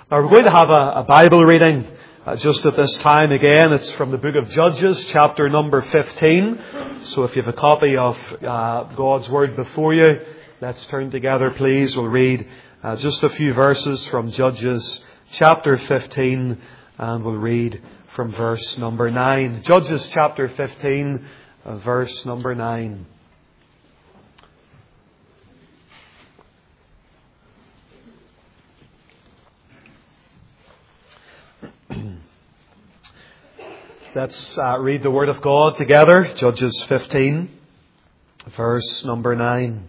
Now we're going to have a Bible reading just at this time again. It's from the book of Judges, chapter number 15. So if you have a copy of God's Word before you, let's turn together, please. We'll read just a few verses from Judges, chapter 15, and we'll read from verse number 9. Judges, chapter 15, verse number 9. Let's read the Word of God together. Judges 15, verse number 9.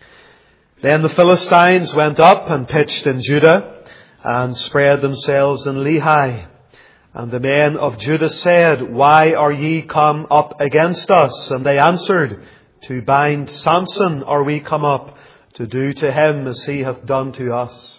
Then the Philistines went up and pitched in Judah and spread themselves in Lehi. And the men of Judah said, Why are ye come up against us? And they answered, To bind Samson are we come up, to do to him as he hath done to us.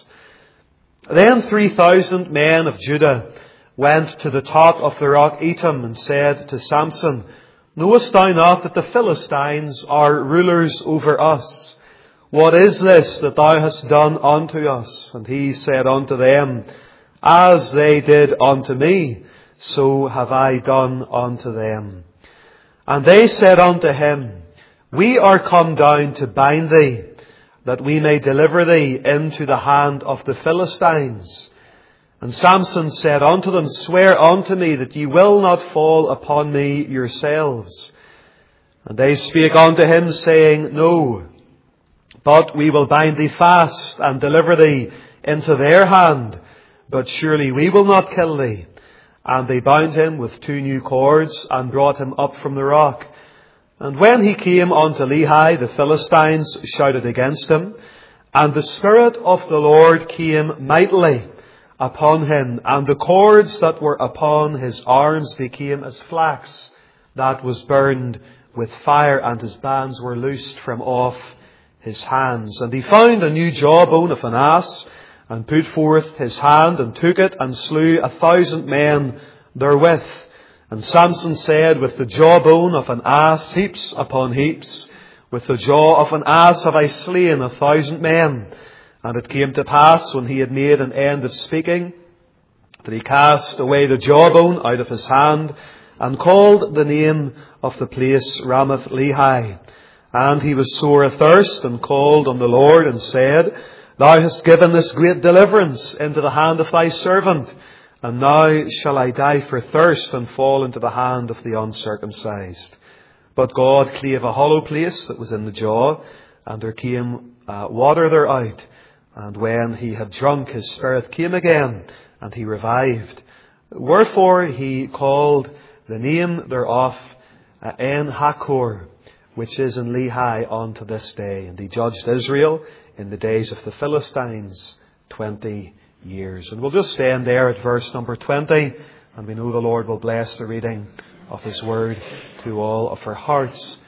Then 3,000 men of Judah went to the top of the rock Etam and said to Samson, Knowest thou not that the Philistines are rulers over us? What is this that thou hast done unto us? And he said unto them, As they did unto me, so have I done unto them. And they said unto him, We are come down to bind thee, that we may deliver thee into the hand of the Philistines. And Samson said unto them, Swear unto me that ye will not fall upon me yourselves. And they spake unto him, saying, No, but we will bind thee fast and deliver thee into their hand. But surely we will not kill thee. And they bound him with 2 new cords and brought him up from the rock. And when he came unto Lehi, the Philistines shouted against him. And the Spirit of the Lord came mightily upon him, and the cords that were upon his arms became as flax that was burned with fire, and his bands were loosed from off his hands. And he found a new jawbone of an ass, and put forth his hand, and took it, and slew 1,000 men therewith. And Samson said, With the jawbone of an ass, heaps upon heaps, with the jaw of an ass have I slain 1,000 men. And it came to pass, when he had made an end of speaking, that he cast away the jawbone out of his hand, and called the name of the place Ramath Lehi. And he was sore athirst, and called on the Lord, and said, Thou hast given this great deliverance into the hand of thy servant, and now shall I die for thirst, and fall into the hand of the uncircumcised. But God clave a hollow place that was in the jaw, and there came water thereout. And when he had drunk, his spirit came again, and he revived. Wherefore he called the name thereof En-Hakkore, which is in Lehi unto this day. And he judged Israel in the days of the Philistines 20 years. And we'll just stand there at verse number 20, and we know the Lord will bless the reading of His Word to all of our hearts.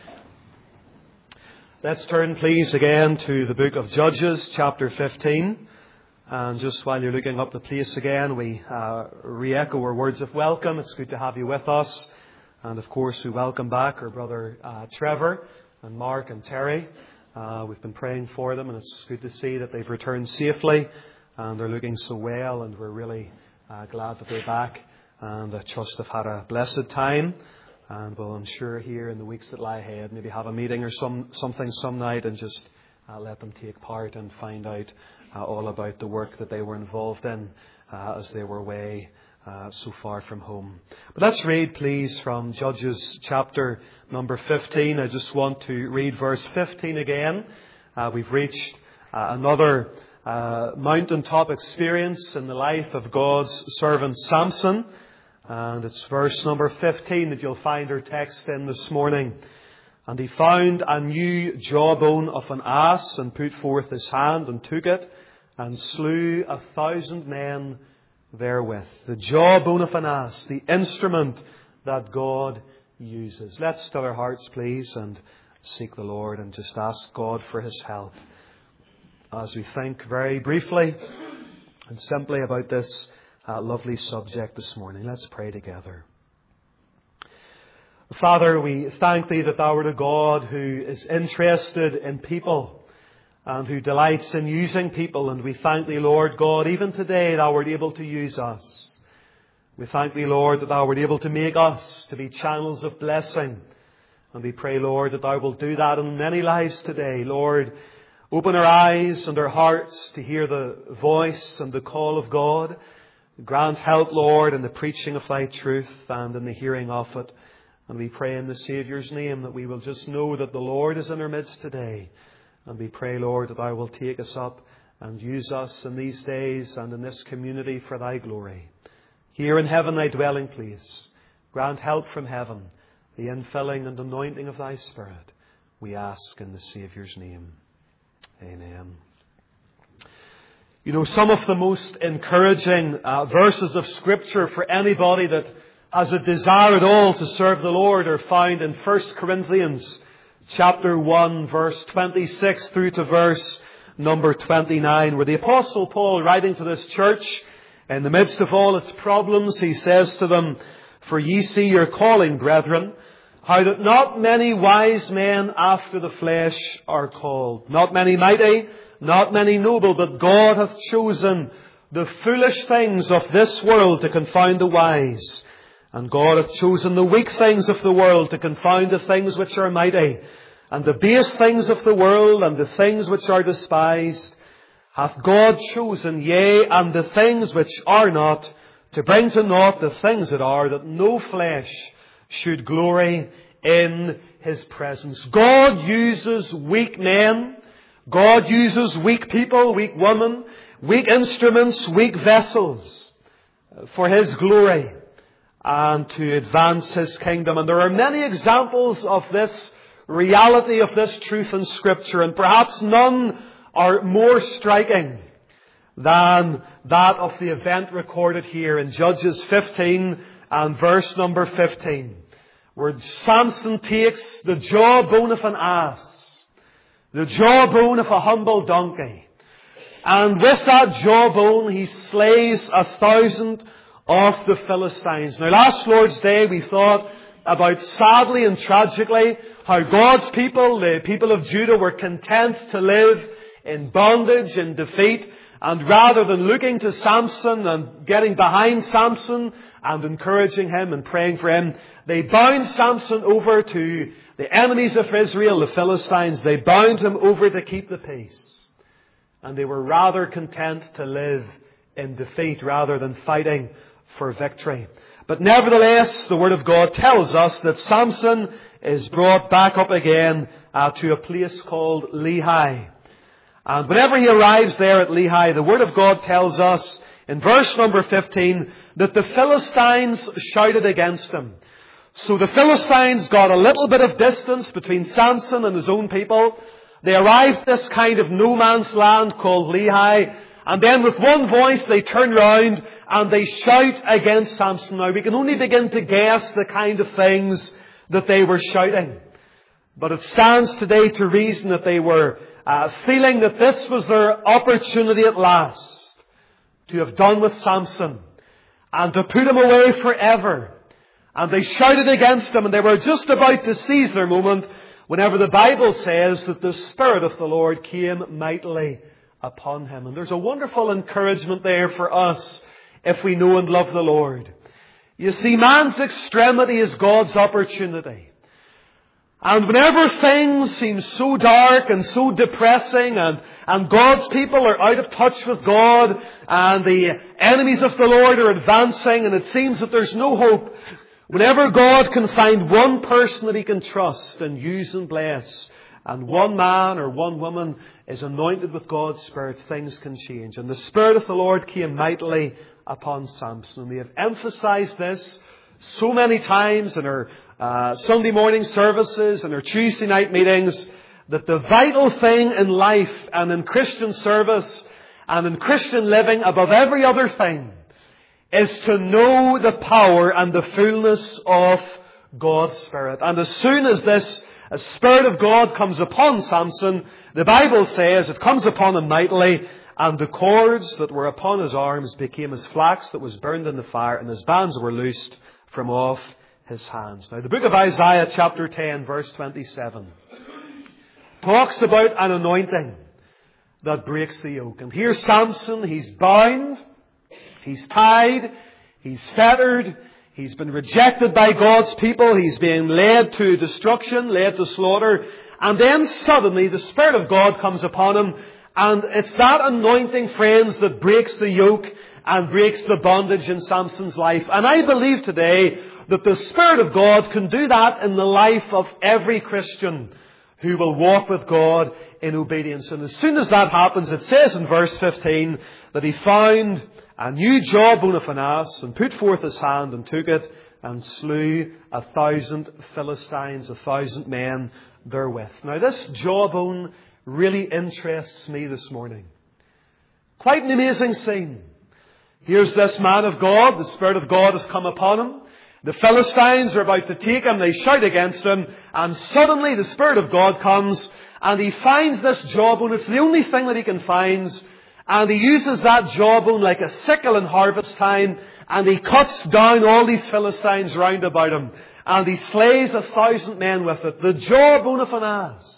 Let's turn, please, again to the book of Judges, chapter 15. And just while you're looking up the place again, we re-echo our words of welcome. It's good to have you with us. And, of course, we welcome back our brother Trevor and Mark and Terry. We've been praying for them, and it's good to see that they've returned safely. And they're looking so well, and we're really glad that they're back. And I trust they've had a blessed time. And we'll, I'm sure, here in the weeks that lie ahead, maybe have a meeting or something some night, and just let them take part and find out all about the work that they were involved in as they were away so far from home. But let's read, please, from Judges chapter number 15. I just want to read verse 15 again. We've reached another mountaintop experience in the life of God's servant Samson. And it's verse number 15 that you'll find our text in this morning. And he found a new jawbone of an ass, and put forth his hand, and took it, and slew 1,000 men therewith. The jawbone of an ass, the instrument that God uses. Let's still our hearts, please, and seek the Lord, and just ask God for His help as we think very briefly and simply about this lovely subject this morning. Let's pray together. Father, we thank Thee that Thou art a God who is interested in people, and who delights in using people. And we thank Thee, Lord God, even today Thou wert able to use us. We thank Thee, Lord, that Thou wert able to make us to be channels of blessing. And we pray, Lord, that Thou wilt do that in many lives today. Lord, open our eyes and our hearts to hear the voice and the call of God. Grant help, Lord, in the preaching of Thy truth and in the hearing of it. And we pray in the Saviour's name that we will just know that the Lord is in our midst today. And we pray, Lord, that Thou wilt take us up and use us in these days and in this community for Thy glory. Here in heaven, Thy dwelling place. Grant help from heaven, the infilling and anointing of Thy Spirit. We ask in the Saviour's name. Amen. You know, some of the most encouraging verses of Scripture for anybody that has a desire at all to serve the Lord are found in 1 Corinthians chapter 1, verse 26 through to verse number 29, where the Apostle Paul, writing to this church, in the midst of all its problems, he says to them, "For ye see your calling, brethren, how that not many wise men after the flesh are called, not many mighty, not many noble, but God hath chosen the foolish things of this world to confound the wise. And God hath chosen the weak things of the world to confound the things which are mighty. And the base things of the world and the things which are despised hath God chosen, yea, and the things which are not, to bring to naught the things that are, that no flesh should glory in His presence." God uses weak men. God uses weak people, weak women, weak instruments, weak vessels for His glory and to advance His kingdom. And there are many examples of this reality, of this truth in Scripture, and perhaps none are more striking than that of the event recorded here in Judges 15 and verse number 15, where Samson takes the jawbone of an ass, the jawbone of a humble donkey, and with that jawbone he slays 1,000 of the Philistines. Now, last Lord's Day we thought about, sadly and tragically, how God's people, the people of Judah, were content to live in bondage and defeat. And rather than looking to Samson and getting behind Samson and encouraging him and praying for him, they bound Samson over to the enemies of Israel, the Philistines. They bound him over to keep the peace. And they were rather content to live in defeat rather than fighting for victory. But nevertheless, the Word of God tells us that Samson is brought back up again to a place called Lehi. And whenever he arrives there at Lehi, the Word of God tells us in verse number 15 that the Philistines shouted against him. So the Philistines got a little bit of distance between Samson and his own people. They arrived at this kind of no man's land called Lehi. And then with one voice they turn round and they shout against Samson. Now we can only begin to guess the kind of things that they were shouting. But it stands today to reason that they were feeling that this was their opportunity at last to have done with Samson and to put him away forever. And they shouted against him, and they were just about to seize their moment whenever the Bible says that the Spirit of the Lord came mightily upon him. And there's a wonderful encouragement there for us if we know and love the Lord. You see, man's extremity is God's opportunity. And whenever things seem so dark and so depressing and God's people are out of touch with God and the enemies of the Lord are advancing and it seems that there's no hope, whenever God can find one person that He can trust and use and bless, and one man or one woman is anointed with God's Spirit, things can change. And the Spirit of the Lord came mightily upon Samson. And we have emphasized this so many times in our Sunday morning services and our Tuesday night meetings, that the vital thing in life and in Christian service and in Christian living above every other thing is to know the power and the fullness of God's Spirit. And as soon as this Spirit of God comes upon Samson, the Bible says it comes upon him mightily, and the cords that were upon his arms became as flax that was burned in the fire, and his bands were loosed from off his hands. Now, the book of Isaiah chapter 10 verse 27 talks about an anointing that breaks the yoke. And here's Samson. He's bound. He's tied. He's fettered. He's been rejected by God's people. He's being led to destruction, led to slaughter. And then suddenly the Spirit of God comes upon him. And it's that anointing, friends, that breaks the yoke and breaks the bondage in Samson's life. And I believe today that the Spirit of God can do that in the life of every Christian who will walk with God in obedience. And as soon as that happens, it says in verse 15 that he found a new jawbone of an ass and put forth his hand and took it and slew 1,000 Philistines, 1,000 men therewith. Now this jawbone really interests me this morning. Quite an amazing scene. Here's this man of God. The Spirit of God has come upon him. The Philistines are about to take him. They shout against him. And suddenly the Spirit of God comes and he finds this jawbone. It's the only thing that he can find. And he uses that jawbone like a sickle in harvest time. And he cuts down all these Philistines round about him. And he slays 1,000 men with it. The jawbone of an ass.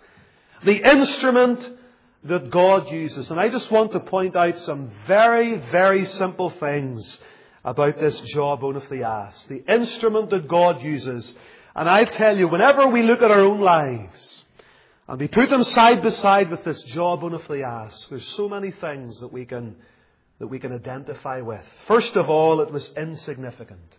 The instrument that God uses. And I just want to point out some very, very simple things about this jawbone of the ass. The instrument that God uses. And I tell you, whenever we look at our own lives and we put them side by side with this jawbone of the ass, there's so many things that we can identify with. First of all, it was insignificant.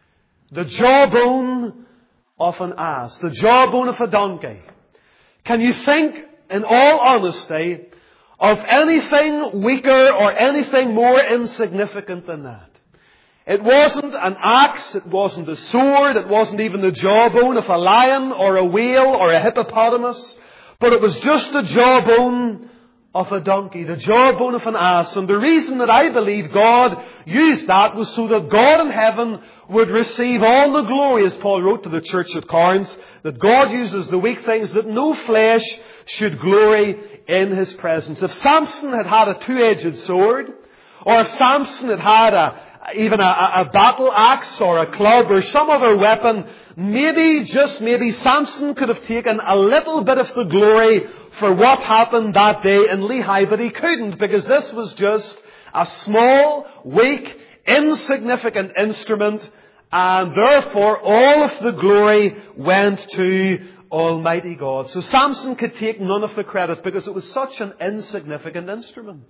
The jawbone of an ass. The jawbone of a donkey. Can you think, in all honesty, of anything weaker or anything more insignificant than that? It wasn't an axe, it wasn't a sword, it wasn't even the jawbone of a lion or a whale or a hippopotamus, but it was just the jawbone of a donkey, the jawbone of an ass. And the reason that I believe God used that was so that God in heaven would receive all the glory, as Paul wrote to the church at Corinth, that God uses the weak things, that no flesh should glory in His presence. If Samson had had a two-edged sword, or if Samson had had even a battle axe or a club or some other weapon, maybe, just maybe, Samson could have taken a little bit of the glory for what happened that day in Lehi, but he couldn't, because this was just a small, weak, insignificant instrument, and therefore all of the glory went to Almighty God. So Samson could take none of the credit because it was such an insignificant instrument.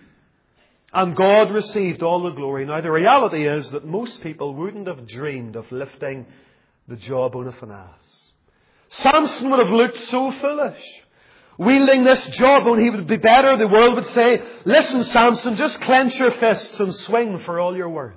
And God received all the glory. Now the reality is that most people wouldn't have dreamed of lifting the jawbone of an ass. Samson would have looked so foolish. Wielding this jawbone, he would be better. The world would say, listen, Samson, just clench your fists and swing for all you're worth.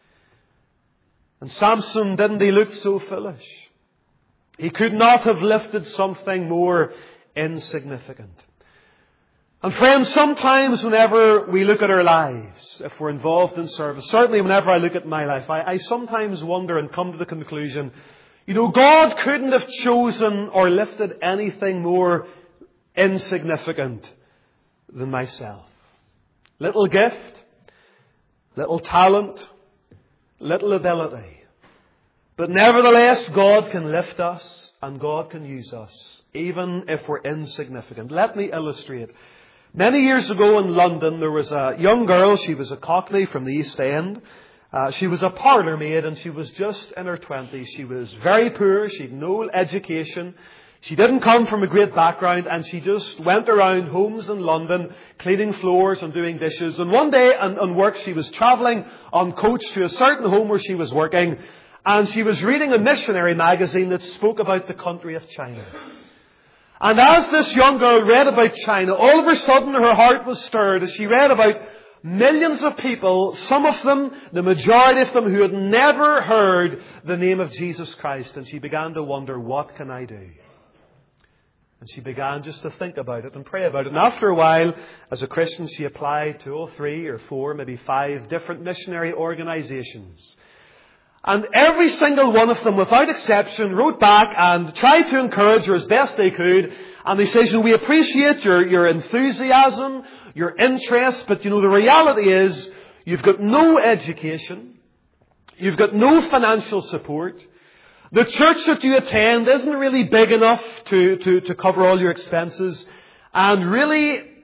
And Samson, didn't he look so foolish? He could not have lifted something more insignificant. And friends, sometimes whenever we look at our lives, if we're involved in service, certainly whenever I look at my life, I sometimes wonder and come to the conclusion, God couldn't have chosen or lifted anything more insignificant than myself. Little gift, little talent, little ability. But nevertheless, God can lift us and God can use us, even if we're insignificant. Let me illustrate. Many years ago in London, there was a young girl. She was a Cockney from the East End. She was a parlour maid and she was just in her 20s. She was very poor. She had no education. She didn't come from a great background, and she just went around homes in London cleaning floors and doing dishes. And one day on work, she was travelling on coach to a certain home where she was working, and she was reading a missionary magazine that spoke about the country of China. And as this young girl read about China, all of a sudden her heart was stirred as she read about millions of people, some of them, the majority of them, who had never heard the name of Jesus Christ. And she began to wonder, what can I do? And she began just to think about it and pray about it. And after a while, as a Christian, she applied to 3 or 4, maybe 5 different missionary organizations. And every single one of them, without exception, wrote back and tried to encourage her as best they could. And they said, we appreciate your enthusiasm, your interest, but the reality is you've got no education, you've got no financial support. The church that you attend isn't really big enough to cover all your expenses. And really,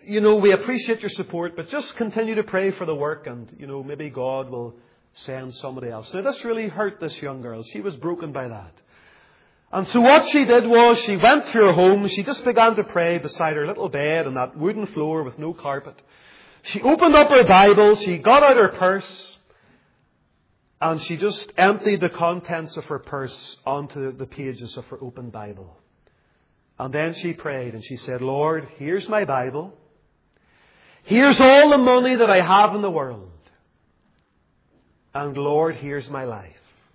we appreciate your support, but just continue to pray for the work and, maybe God will send somebody else. Now, this really hurt this young girl. She was broken by that. And so what she did was she went to her home. She just began to pray beside her little bed on that wooden floor with no carpet. She opened up her Bible. She got out her purse. And she just emptied the contents of her purse onto the pages of her open Bible. And then she prayed and she said, Lord, here's my Bible. Here's all the money that I have in the world. And Lord, here's my life.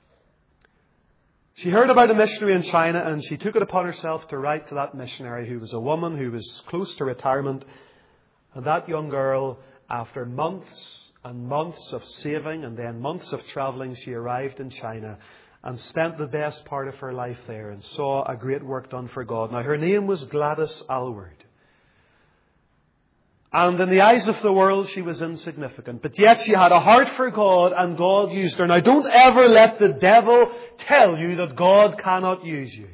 She heard about a missionary in China and she took it upon herself to write to that missionary, who was a woman who was close to retirement. And that young girl, after months and months of saving and then months of travelling, she arrived in China and spent the best part of her life there and saw a great work done for God. Now, her name was Gladys Aylward. And in the eyes of the world, she was insignificant. But yet she had a heart for God and God used her. Now, don't ever let the devil tell you that God cannot use you.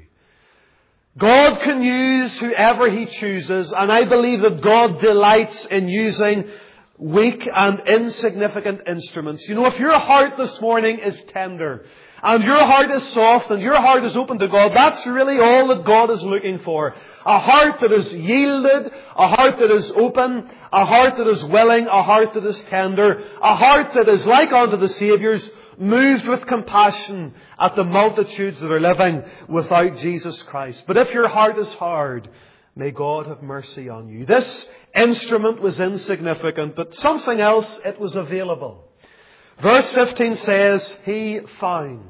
God can use whoever He chooses. And I believe that God delights in using weak and insignificant instruments. If your heart this morning is tender, and your heart is soft, and your heart is open to God, that's really all that God is looking for. A heart that is yielded, a heart that is open, a heart that is willing, a heart that is tender, a heart that is like unto the Saviour's, moved with compassion at the multitudes that are living without Jesus Christ. But if your heart is hard, may God have mercy on you. This instrument was insignificant, but something else, it was available. Verse 15 says, he found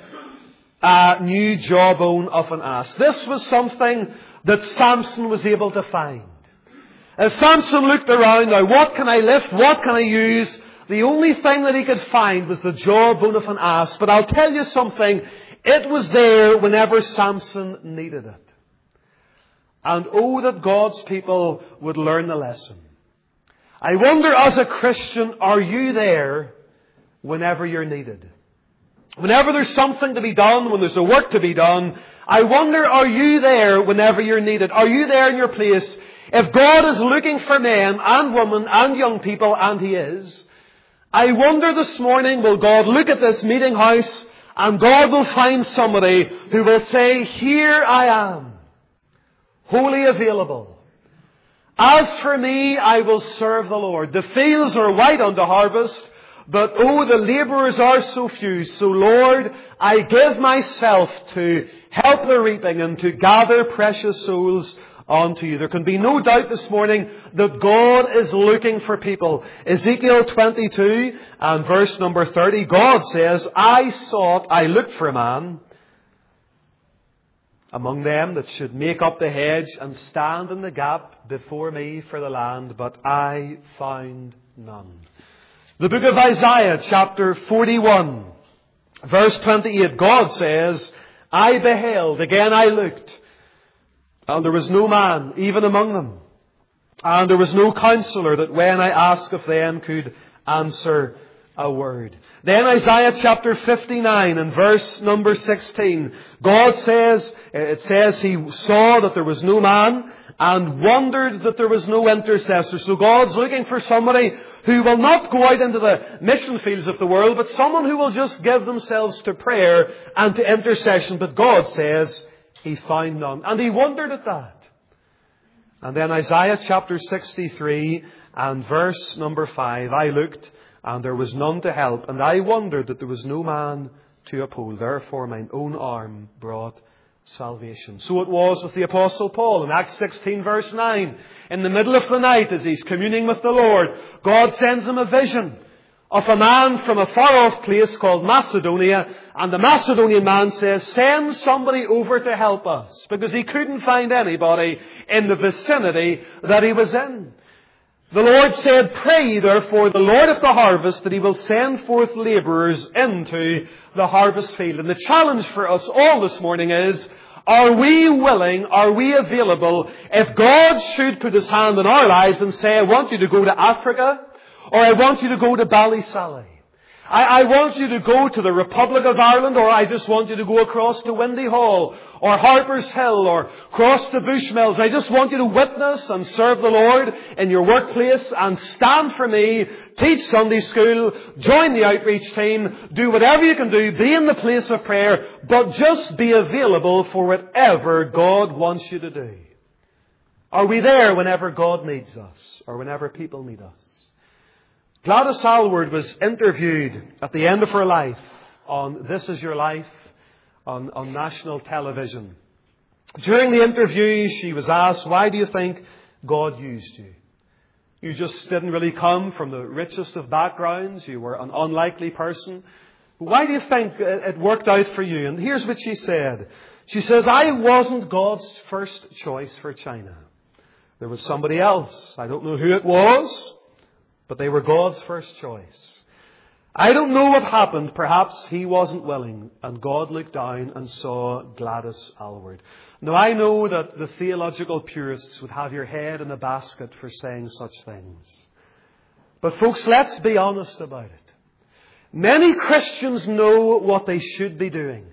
a new jawbone of an ass. This was something that Samson was able to find. As Samson looked around, now what can I lift? What can I use? The only thing that he could find was the jawbone of an ass. But I'll tell you something, it was there whenever Samson needed it. And oh, that God's people would learn the lesson. I wonder, as a Christian, are you there whenever you're needed? Whenever there's something to be done, when there's a work to be done, I wonder, are you there whenever you're needed? Are you there in your place? If God is looking for men and women and young people, and He is, I wonder this morning, will God look at this meeting house and God will find somebody who will say, here I am, wholly available. As for me, I will serve the Lord. The fields are white unto harvest, but oh, the labourers are so few. So Lord, I give myself to help the reaping and to gather precious souls unto you. There can be no doubt this morning that God is looking for people. Ezekiel 22 and verse number 30, God says, I looked for a man among them that should make up the hedge and stand in the gap before me for the land, but I found none. The book of Isaiah, chapter 41, verse 28, God says, I beheld, again I looked, and there was no man, even among them. And there was no counselor that when I asked of them could answer a word. Then Isaiah chapter 59 and verse number 16. God says, it says He saw that there was no man and wondered that there was no intercessor. So God's looking for somebody who will not go out into the mission fields of the world, but someone who will just give themselves to prayer and to intercession. But God says, He found none. And He wondered at that. And then Isaiah chapter 63 and verse number 5. I looked and there was none to help. And I wondered that there was no man to uphold. Therefore mine own arm brought salvation. So it was with the Apostle Paul in Acts 16 verse 9. In the middle of the night as he's communing with the Lord, God sends him a vision of a man from a far-off place called Macedonia. And the Macedonian man says, send somebody over to help us. Because he couldn't find anybody in the vicinity that he was in. The Lord said, pray therefore the Lord of the harvest that He will send forth labourers into the harvest field. And the challenge for us all this morning is, are we willing, are we available, if God should put His hand in our lives and say, I want you to go to Africa, or I want you to go to Ballysally. I want you to go to the Republic of Ireland, or I just want you to go across to Windy Hall or Harper's Hill or cross to Bushmills. I just want you to witness and serve the Lord in your workplace and stand for me, teach Sunday school, join the outreach team, do whatever you can do, be in the place of prayer, but just be available for whatever God wants you to do. Are we there whenever God needs us or whenever people need us? Gladys Aylward was interviewed at the end of her life on This Is Your Life on national television. During the interview, she was asked, why do you think God used you? You just didn't really come from the richest of backgrounds. You were an unlikely person. Why do you think it worked out for you? And here's what she said. She says, I wasn't God's first choice for China. There was somebody else. I don't know who it was, but they were God's first choice. I don't know what happened. Perhaps He wasn't willing, and God looked down and saw Gladys Aylward. Now, I know that the theological purists would have your head in a basket for saying such things. But folks, let's be honest about it. Many Christians know what they should be doing,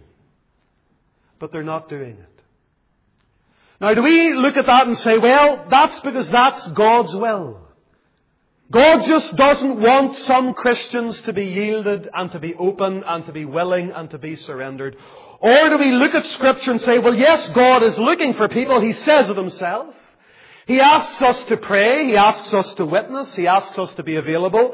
but they're not doing it. Now, do we look at that and say, well, that's because that's God's will? God just doesn't want some Christians to be yielded and to be open and to be willing and to be surrendered. Or do we look at Scripture and say, well, yes, God is looking for people. He says it Himself. He asks us to pray. He asks us to witness. He asks us to be available.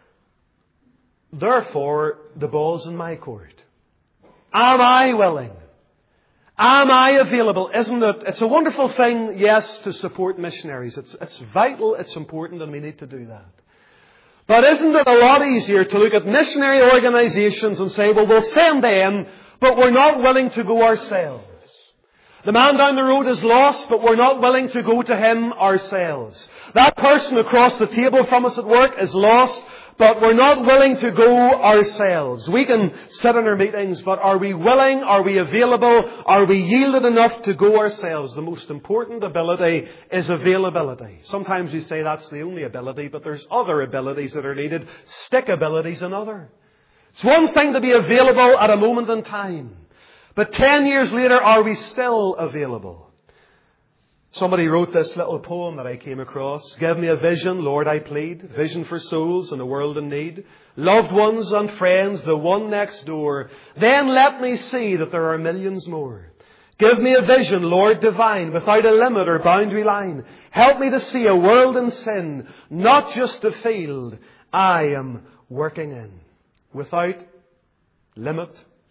Therefore, the ball's in my court. Am I willing? Am I available? Isn't it? It's a wonderful thing, yes, to support missionaries. It's vital, it's important, and we need to do that. But isn't it a lot easier to look at missionary organizations and say, well, we'll send them, but we're not willing to go ourselves. The man down the road is lost, but we're not willing to go to him ourselves. That person across the table from us at work is lost, but we're not willing to go ourselves. We can sit in our meetings, but are we willing? Are we available? Are we yielded enough to go ourselves? The most important ability is availability. Sometimes we say that's the only ability, but there's other abilities that are needed. Stickability is another. It's one thing to be available at a moment in time, but 10 years later, are we still available? Somebody wrote this little poem that I came across. Give me a vision, Lord, I plead. Vision for souls in a world in need. Loved ones and friends, the one next door. Then let me see that there are millions more. Give me a vision, Lord divine, without a limit or boundary line. Help me to see a world in sin, not just a field I am working in. Without limit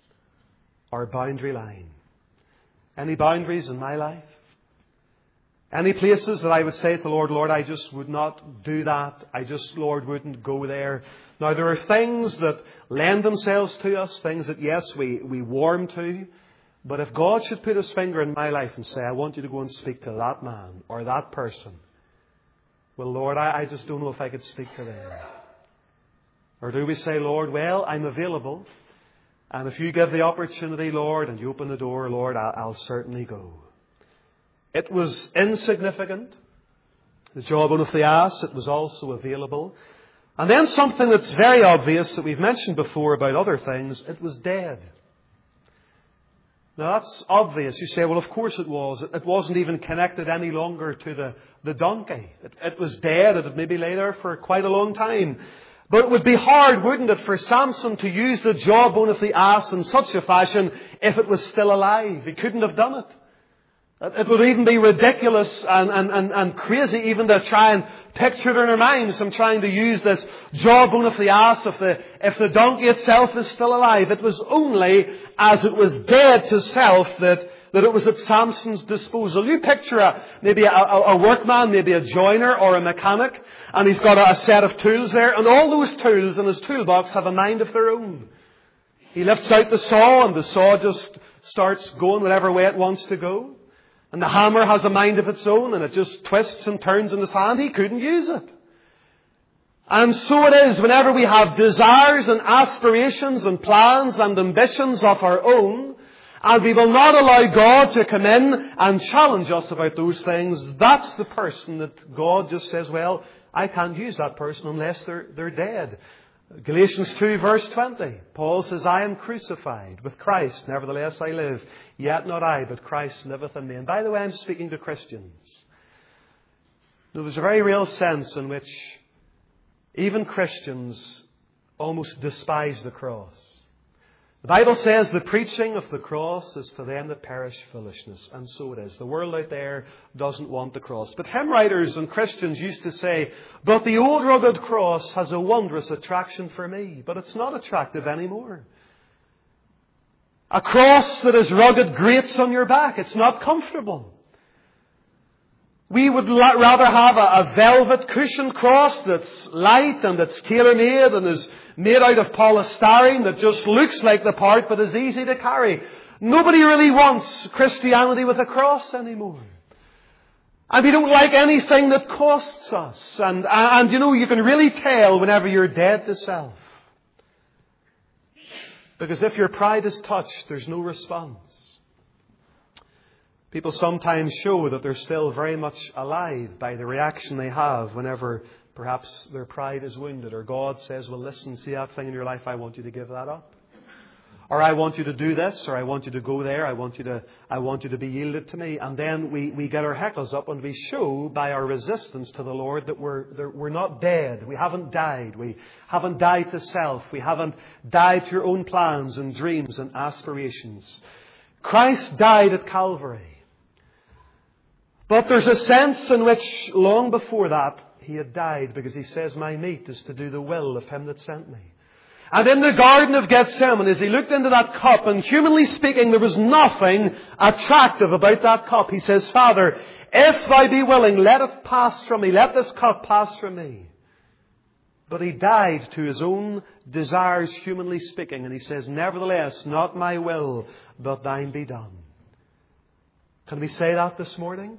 or boundary line. Any boundaries in my life? Any places that I would say to the Lord, Lord, I just would not do that. I just, Lord, wouldn't go there. Now, there are things that lend themselves to us, things that, yes, we warm to. But if God should put His finger in my life and say, I want you to go and speak to that man or that person, well, Lord, I just don't know if I could speak to them. Or do we say, Lord, well, I'm available. And if you give the opportunity, Lord, and you open the door, Lord, I'll certainly go. It was insignificant. The jawbone of the ass, it was also available. And then something that's very obvious that we've mentioned before about other things, it was dead. Now that's obvious. You say, well, of course it was. It wasn't even connected any longer to the donkey. It was dead. It had maybe lay there for quite a long time. But it would be hard, wouldn't it, for Samson to use the jawbone of the ass in such a fashion if it was still alive. He couldn't have done it. It would even be ridiculous and crazy even to try and picture it in our minds. I'm trying to use this jawbone of the ass if the donkey itself is still alive. It was only as it was dead to self that it was at Samson's disposal. You picture maybe a workman, maybe a joiner or a mechanic, and he's got a set of tools there, and all those tools in his toolbox have a mind of their own. He lifts out the saw, and the saw just starts going whatever way it wants to go. And the hammer has a mind of its own, and it just twists and turns in his hand. He couldn't use it. And so it is whenever we have desires and aspirations and plans and ambitions of our own, and we will not allow God to come in and challenge us about those things, that's the person that God just says, well, I can't use that person unless they're dead. Galatians 2 verse 20, Paul says, I am crucified with Christ, nevertheless I live, yet not I, but Christ liveth in me. And by the way, I'm speaking to Christians. Now, there's a very real sense in which even Christians almost despise the cross. The Bible says the preaching of the cross is to them that perish foolishness. And so it is. The world out there doesn't want the cross. But hymn writers and Christians used to say, but the old rugged cross has a wondrous attraction for me. But it's not attractive anymore. A cross that is rugged grates on your back. It's not comfortable. We would rather have a velvet cushioned cross that's light and that's tailor-made and is made out of polystyrene that just looks like the part but is easy to carry. Nobody really wants Christianity with a cross anymore. And we don't like anything that costs us. And you know, you can really tell whenever you're dead to self. Because if your pride is touched, there's no response. People sometimes show that they're still very much alive by the reaction they have whenever perhaps their pride is wounded. Or God says, well, listen, see that thing in your life, I want you to give that up. Or I want you to do this, or I want you to go there, I want you to be yielded to me. And then we get our heckles up and we show by our resistance to the Lord that we're not dead. We haven't died. We haven't died to self. We haven't died to your own plans and dreams and aspirations. Christ died at Calvary. But there's a sense in which long before that He had died, because He says, my meat is to do the will of Him that sent me. And in the Garden of Gethsemane, as He looked into that cup, and humanly speaking, there was nothing attractive about that cup. He says, Father, if Thou be willing, let it pass from me. Let this cup pass from me. But He died to His own desires, humanly speaking. And He says, nevertheless, not my will, but Thine be done. Can we say that this morning?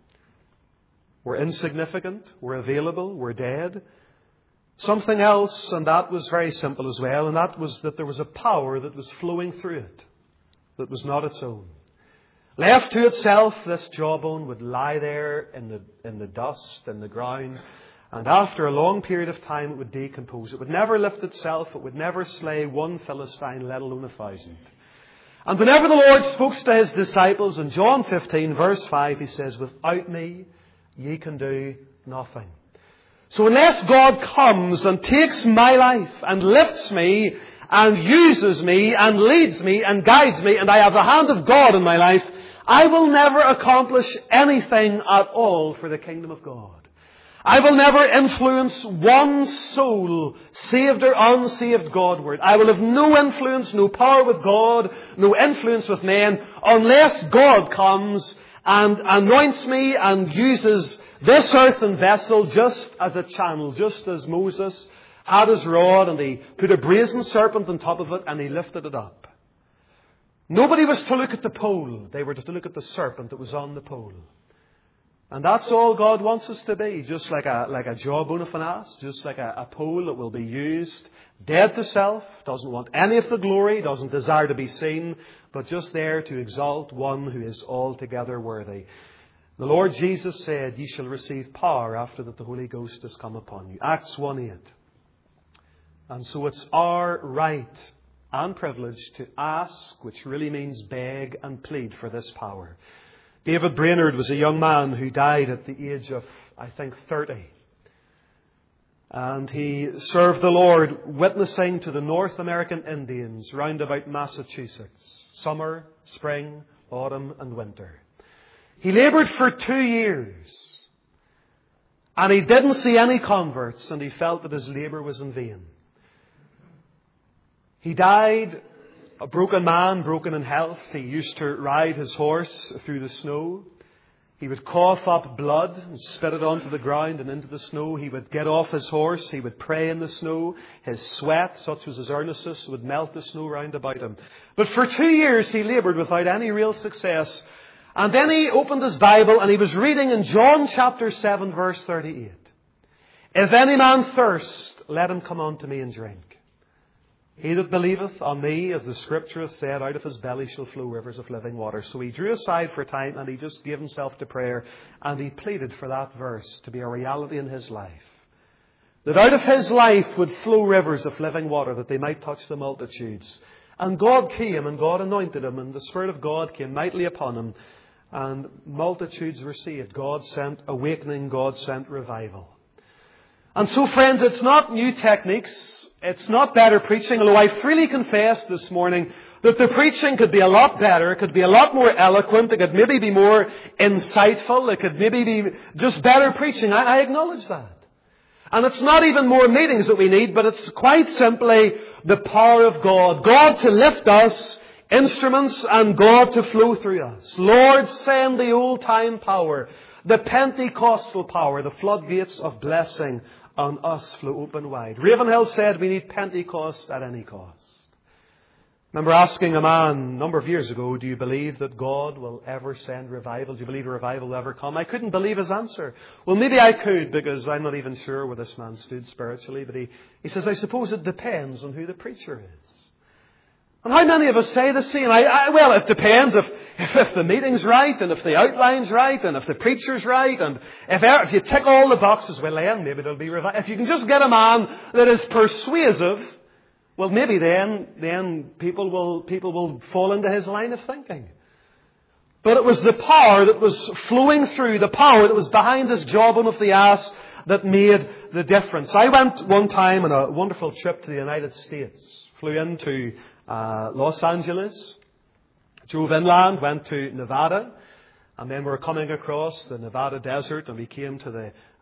We're insignificant, we're available, we're dead. Something else, and that was very simple as well, and that was that there was a power that was flowing through it that was not its own. Left to itself, this jawbone would lie there in the dust, in the ground, and after a long period of time it would decompose. It would never lift itself, it would never slay one Philistine, let alone 1,000. And whenever the Lord spoke to His disciples in John 15 verse 5, He says, without me ye can do nothing. So unless God comes and takes my life and lifts me and uses me and leads me and guides me, and I have the hand of God in my life, I will never accomplish anything at all for the kingdom of God. I will never influence one soul, saved or unsaved, Godward. I will have no influence, no power with God, no influence with men, unless God comes and anoints me and uses this earthen vessel just as a channel, just as Moses had his rod and he put a brazen serpent on top of it and he lifted it up. Nobody was to look at the pole. They were to look at the serpent that was on the pole. And that's all God wants us to be. Just like a jawbone of an ass. Just like a pole that will be used. Dead to self. Doesn't want any of the glory. Doesn't desire to be seen. But just there to exalt one who is altogether worthy. The Lord Jesus said, ye shall receive power after that the Holy Ghost has come upon you. Acts 1:8. And so it's our right and privilege to ask, which really means beg and plead for this power. David Brainerd was a young man who died at the age of, I think, 30. And he served the Lord witnessing to the North American Indians round about Massachusetts. Summer, spring, autumn and winter. He laboured for 2 years. And he didn't see any converts, and he felt that his labour was in vain. He died a broken man, broken in health. He used to ride his horse through the snow. He would cough up blood and spit it onto the ground and into the snow. He would get off his horse. He would pray in the snow. His sweat, such was his earnestness, would melt the snow round about him. But for 2 years he laboured without any real success. And then he opened his Bible and he was reading in John chapter 7 verse 38. If any man thirst, let him come unto me and drink. He that believeth on me, as the Scripture hath said, out of his belly shall flow rivers of living water. So he drew aside for time and he just gave himself to prayer and he pleaded for that verse to be a reality in his life. that out of His life would flow rivers of living water, that they might touch the multitudes. And God came, and God anointed Him, and the Spirit of God came mightily upon Him, and multitudes were saved. God sent awakening, God sent revival. And so, friends, it's not new techniques, it's not better preaching, although I freely confess this morning that the preaching could be a lot better, it could be a lot more eloquent, it could maybe be more insightful, it could maybe be just better preaching. I acknowledge that. And it's not even more meetings that we need, but it's quite simply the power of God. God to lift us, instruments, and God to flow through us. Lord, send the old-time power, the Pentecostal power, the floodgates of blessing on us flow open wide. Ravenhill said we need Pentecost at any cost. I remember asking a man a number of years ago, do you believe that God will ever send revival? Do you believe a revival will ever come? I couldn't believe his answer. Well, maybe I could, because I'm not even sure where this man stood spiritually. But he says, I suppose it depends on who the preacher is. And how many of us say the same? Well, it depends if the meeting's right, and if the outline's right, and if the preacher's right, and if you tick all the boxes, well then, maybe there'll be revival. If you can just get a man that is persuasive, well, maybe then people will fall into his line of thinking. But it was the power that was flowing through, the power that was behind this jawbone of the ass that made the difference. I went one time on a wonderful trip to the United States. Flew into Los Angeles, drove inland, went to Nevada, and then we were coming across the Nevada desert, and we came to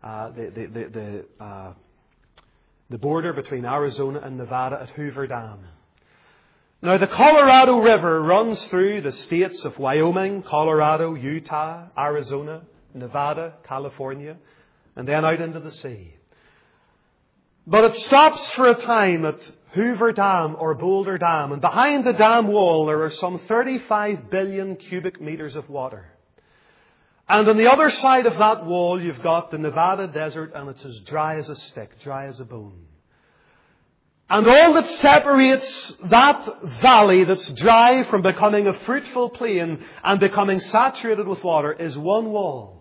the border between Arizona and Nevada at Hoover Dam. Now, the Colorado River runs through the states of Wyoming, Colorado, Utah, Arizona, Nevada, California, and then out into the sea. But it stops for a time at Hoover Dam or Boulder Dam, and behind the dam wall there are some 35 billion cubic meters of water. And on the other side of that wall you've got the Nevada desert, and it's as dry as a stick, dry as a bone. And all that separates that valley that's dry from becoming a fruitful plain and becoming saturated with water is one wall.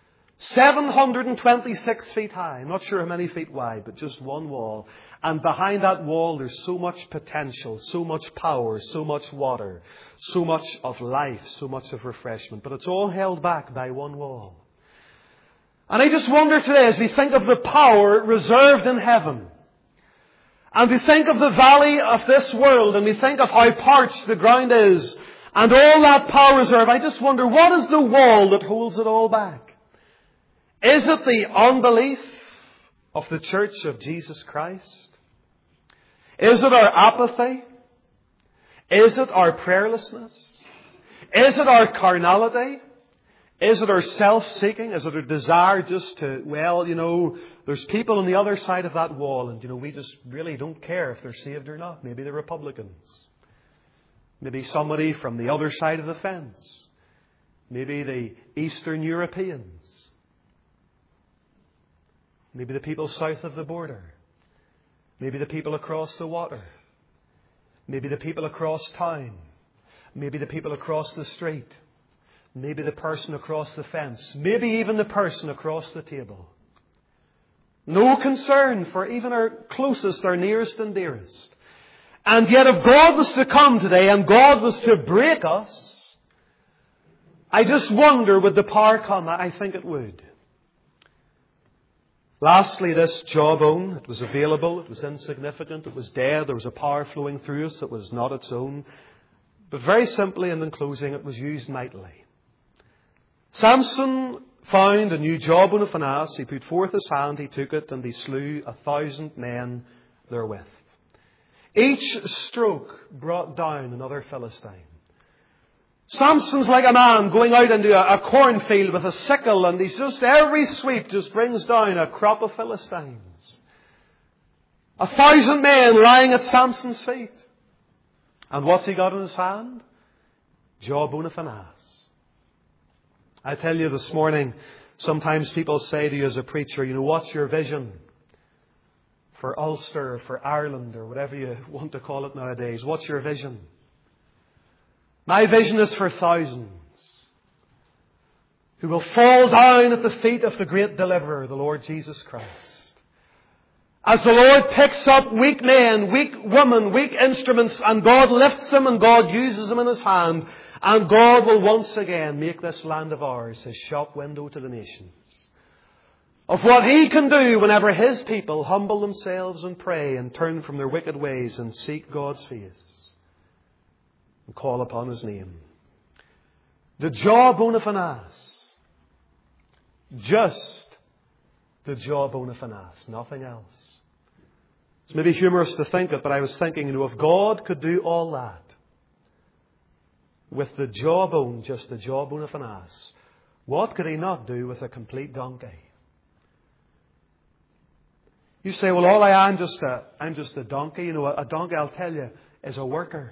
726 feet high. I'm not sure how many feet wide, but just one wall. And behind that wall there's so much potential, so much power, so much water, so much of life, so much of refreshment. But it's all held back by one wall. And I just wonder today, as we think of the power reserved in heaven, and we think of the valley of this world, and we think of how parched the ground is, and all that power reserve, I just wonder, what is the wall that holds it all back? Is it the unbelief of the Church of Jesus Christ? Is it our apathy? Is it our prayerlessness? Is it our carnality? Is it our self-seeking? Is it our desire just to, there's people on the other side of that wall, and, we just really don't care if they're saved or not. Maybe they're Republicans. Maybe somebody from the other side of the fence. Maybe the Eastern Europeans. Maybe the people south of the border. Maybe the people across the water. Maybe the people across town. Maybe the people across the street. Maybe the person across the fence. Maybe even the person across the table. No concern for even our closest, our nearest and dearest. And yet if God was to come today and God was to break us, I just wonder, would the power come? I think it would. Lastly, this jawbone, it was available, it was insignificant, it was dead, there was a power flowing through us that was not its own. But very simply, and in closing, it was used mightily. Samson found a new jawbone of an ass, he put forth his hand, he took it, and he slew 1,000 men therewith. Each stroke brought down another Philistine. Samson's like a man going out into a cornfield with a sickle, and he's just, every sweep just brings down a crop of Philistines. 1,000 men lying at Samson's feet. And what's he got in his hand? Jawbone of an ass. I tell you this morning, sometimes people say to you as a preacher, what's your vision for Ulster, or for Ireland, or whatever you want to call it nowadays? What's your vision? My vision is for thousands who will fall down at the feet of the great deliverer, the Lord Jesus Christ. As the Lord picks up weak men, weak women, weak instruments, and God lifts them and God uses them in His hand, and God will once again make this land of ours His shop window to the nations. Of what He can do whenever His people humble themselves and pray and turn from their wicked ways and seek God's face and call upon His name. The jawbone of an ass. Just the jawbone of an ass, nothing else. It's maybe humorous to think it, but I was thinking, if God could do all that with the jawbone, just the jawbone of an ass, what could He not do with a complete donkey? You say, well, I'm just a donkey. A donkey, I'll tell you, is a worker.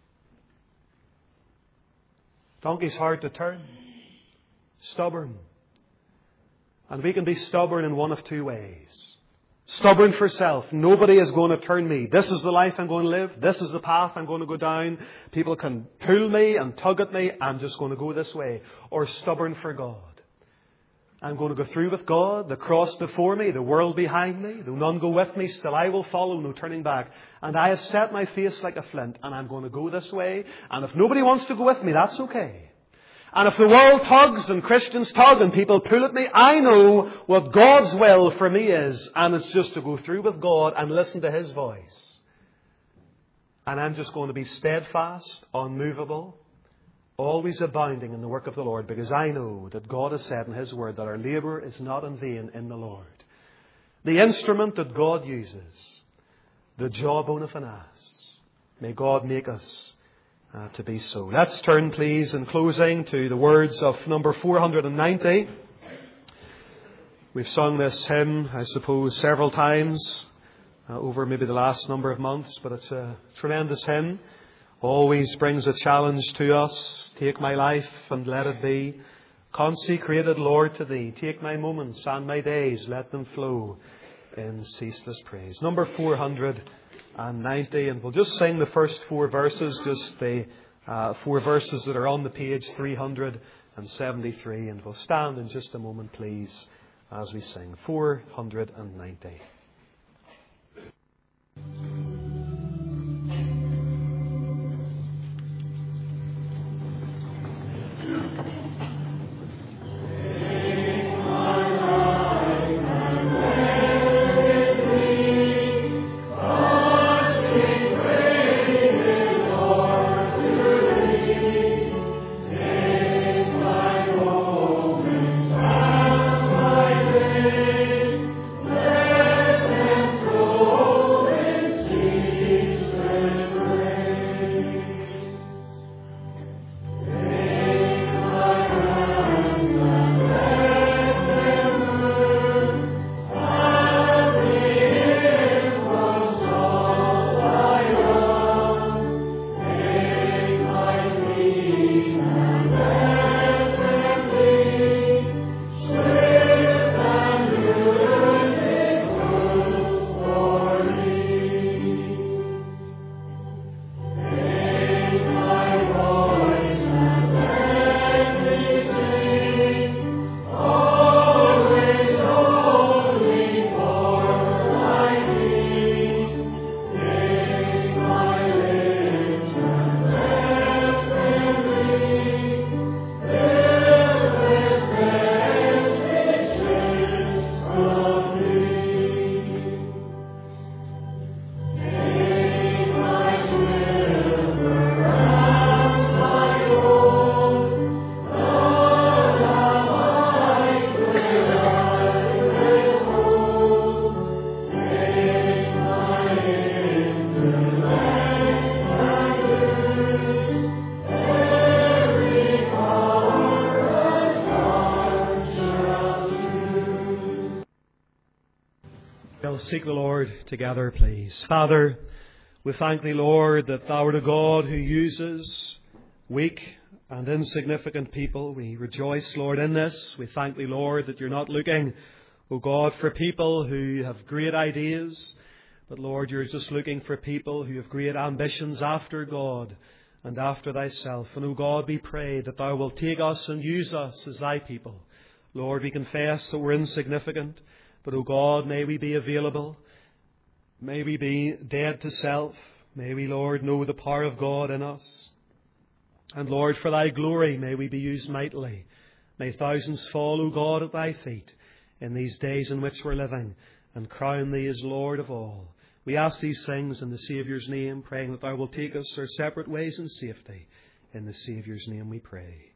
Donkey's hard to turn. Stubborn. And we can be stubborn in one of two ways. Stubborn for self. Nobody is going to turn me. This is the life I'm going to live. This is the path I'm going to go down. People can pull me and tug at me. I'm just going to go this way. Or stubborn for God. I'm going to go through with God, the cross before me, the world behind me. Though none go with me, still I will follow, no turning back. And I have set my face like a flint, and I'm going to go this way. And if nobody wants to go with me, that's okay. And if the world tugs and Christians tug and people pull at me, I know what God's will for me is. And it's just to go through with God and listen to His voice. And I'm just going to be steadfast, unmovable, always abounding in the work of the Lord, because I know that God has said in His Word that our labour is not in vain in the Lord. The instrument that God uses, the jawbone of an ass. May God make us to be so. Let's turn, please, in closing to the words of number 490. We've sung this hymn, I suppose, several times over maybe the last number of months, but it's a tremendous hymn. Always brings a challenge to us. Take my life and let it be consecrated, Lord, to Thee. Take my moments and my days, let them flow in ceaseless praise. Number 490, and we'll just sing the first four verses, just the four verses that are on the page 373, and we'll stand in just a moment, please, as we sing 490. Seek the Lord together, please. Father, we thank Thee, Lord, that Thou art a God who uses weak and insignificant people. We rejoice, Lord, in this. We thank Thee, Lord, that You're not looking, O God, for people who have great ideas, but, Lord, You're just looking for people who have great ambitions after God and after Thyself. And, O God, we pray that Thou will take us and use us as Thy people. Lord, we confess that we're insignificant. But, O God, may we be available. May we be dead to self. May we, Lord, know the power of God in us. And Lord, for Thy glory, may we be used mightily. May thousands fall, O God, at Thy feet in these days in which we're living, and crown Thee as Lord of all. We ask these things in the Saviour's name, praying that Thou wilt take us our separate ways in safety. In the Saviour's name we pray.